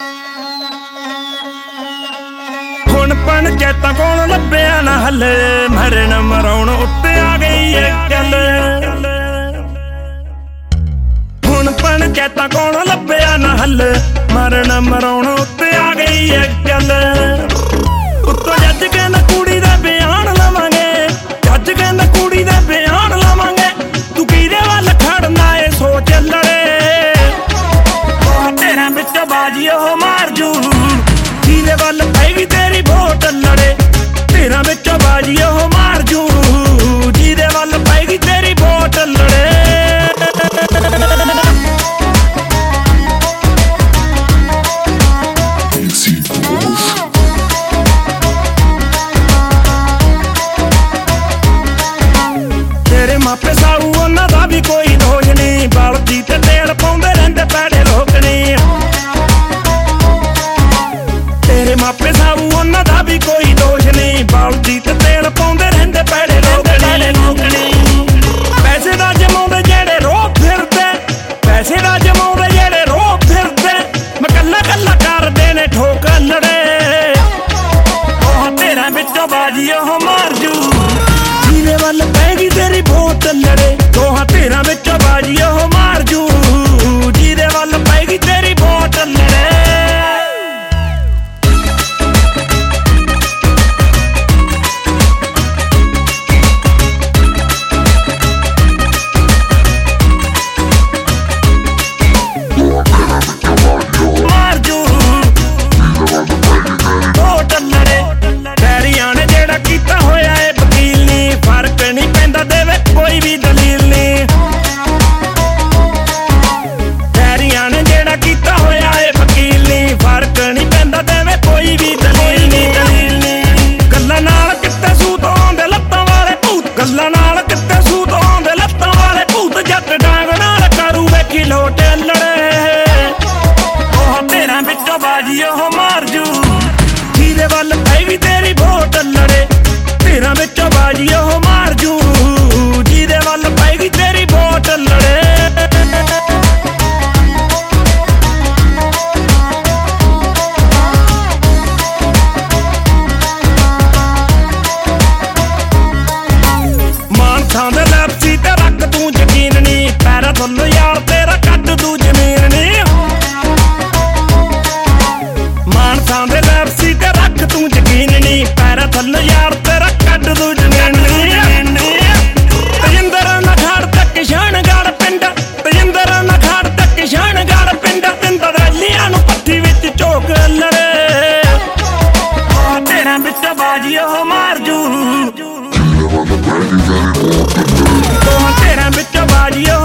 ਹੁਣ ਪੰਚਾਇਤਾਂ ਕੋਲ ਲੱਭਿਆ ਨਾ ਹੱਲੇ, ਮਰਨ ਮਰਾਉਣ ਉੱਤੇ ਆ ਗਈ ਏ ਗੱਲ। ਹੁਣ ਪੰਚਾਇਤਾਂ ਕੋਲ ਲੱਭਿਆ ਨਾ ਹੱਲੇ, ਮਰਨ ਮਰਾਉਣ ਉੱਤੇ ਆ ਗਈ ਏ ਗੱਲ। ਉੱਤੋਂ ਜੱਜ ਕਹਿੰਦਾ ਕੁੜੀ ਦਾ ਬਿਆਨ ਲਵਾਂਗੇ, ਜੱਜ ਕਹਿੰਦਾ ਕੁੜੀ ਦਾ ਬਿਆਨ ਲਵਾਂਗੇ। ਤੂੰ ਕਿਹਦੇ ਵੱਲ ਖੜਨਾ ਏ ਸੋਚ ਲੜੇ, ਤੇਰਾ ਵਿੱਚ ਬਾਜੀ ਉਹ ਮਾਰ ਜੂ। ਜਿਹਦੇ ਵੱਲ ਪੈਗੀ ਤੇਰੀ ਵੋਟ ਲੜੇ, ਤੇਰਾ ਵਿੱਚ ਬਾਜੀ ਉਹ ਮਾਰ ਜੂ। ਜਿਹਦੇ ਵੱਲ ਪੈਗੀ ਤੇਰੀ ਵੋਟ ਲੜੇ। ਤੇਰੇ ਮਾਪੇ ਸਾਊ ਉਹਨਾਂ ਦਾ ਵੀ ਕੋਈ ਦੋਸ਼ ਨੀ, ਬਲਦੀ ਤੇ ਤੇਲ ਪਾਉਂਦੇ ਰਹਿੰਦੇ ਪੈੜੇ ਲੋਕ ਨੀ। ਤੇਰੇ ਮਾਪੇ ਸਾਊ ਉਹਨਾਂ ਦਾ ਵੀ ਕੋਈ ਦੋਸ਼ ਨੀ, ਬਲਦੀ ਤੇ ਤੇਲ ਪਾਉਂਦੇ ਰਹਿੰਦੇ ਪੈੜੇ ਲੋਕ ਨੀ। ਪੈਸੇ ਦਾ ਜਮਾਉਂਦੇ ਜਿਹੜੇ ਰੋਹ ਫਿਰਦੇ, ਪੈਸੇ ਦਾ ਜਮਾਉਂਦੇ ਜਿਹੜੇ ਰੋਹ ਫਿਰਦੇ। ਮੈਂ ਕੱਲਾ ਕੱਲਾ ਕਰਦੇ ਨੇ ਠੋਕ ਲੜੇ, ਉਹ ਤੇਰਾ ਵਿੱਚੋਂ ਬਾਜੀ ਉਹ ਮਾਰ ਜੂ। ਜਿਹਦੇ ਵੱਲ ਪੈਗੀ ਤੇਰੀ ਵੋਟ ਲੜੇ, ਦੋਹਾਂ ਤੇਰਾ ਵਿੱਚੋਂ ਬਾਜੀ ਉਹ ਮਾਰ ਜੂ। ਜਿਹਦੇ ਵੱਲ ਪੈਗੀ ਤੇਰੀ ਵੋਟ ਲੜੇ। ਗੱਲਾਂ ਨਾਲ ਕਿੱਤੇ ਸੂਤ ਆਉਂਦੇ ਲੱਤਾਂ ਵਾਲੇ ਭੂਤ, ਜੱਟ ਡਾਂਗ ਨਾਲ ਕਰੂ ਵੇਖੀ ਲੋਟ ਲੜੇ। ਉਹ ਤੇਰਾ ਵਿੱਚੋਂ ਬਾਜੀ ਉਹ ਮਾਰ ਜੂ। ਜਿਹਦੇ ਵੱਲ ਪੈਗੀ ਤੇਰੀ ਵੋਟ ਲੜੇ, ਤੇਰਾ ਵਿੱਚੋਂ ਬਾਜੀ ਉਹ ਮਾਰ ਜੂ। ਜਿਹਦੇ ਵੱਲ ਪੈਗੀ ਤੇਰੀ ਵੋਟ ਲੜੇ। ਮਾਨਸਾਂ ਦੇ ਲੈਪਸੀ ਤੇ ਰੱਖ ਤੂੰ ਯਕੀਨ ਨੀ, ਪੈਰਾਂ ਥੱਲੋਂ ਯਾਰ ਤੇਰਾ ਕੱਢ ਦੂ ਜ਼ਮੀਨ ਨੀ। ਮਾਨਸਾਂ ਦੇ ਲੈਪਸੀ ਤੇ ਰੱਖ ਤੂੰ ਯਕੀਨ ਨੀ, ਪੈਰਾਂ ਥੱਲੋਂ ਯਾਰ ਤੇਰਾ ਕੱਢ ਦੂ ਜ਼ਮੀਨ ਨੀ। ਤਜਿੰਦਰ ਨਾ ਖੜ ਤੇ ਕਿਸ਼ਾਨਗੜ੍ਹ ਪਿੰਡ, ਤਜਿੰਦਰ ਨਾ ਖੜ ਤੇ ਕਿਸ਼ਾਨਗੜ੍ਹ ਪਿੰਡ। ਤਿੰਦ ਰੈਲੀਆਂ ਨੂੰ ਪੱਠੀ ਵਿੱਚ ਝੋਕ ਲੜੇ, ਉਹ ਤੇਰਾ ਵਿੱਚ ਬਾਜੀ ਉਹ ਮਾਰ ਜੂ। ਤੇਰਾ ਵਿੱਚ ਬਾਜੀ ਉਹ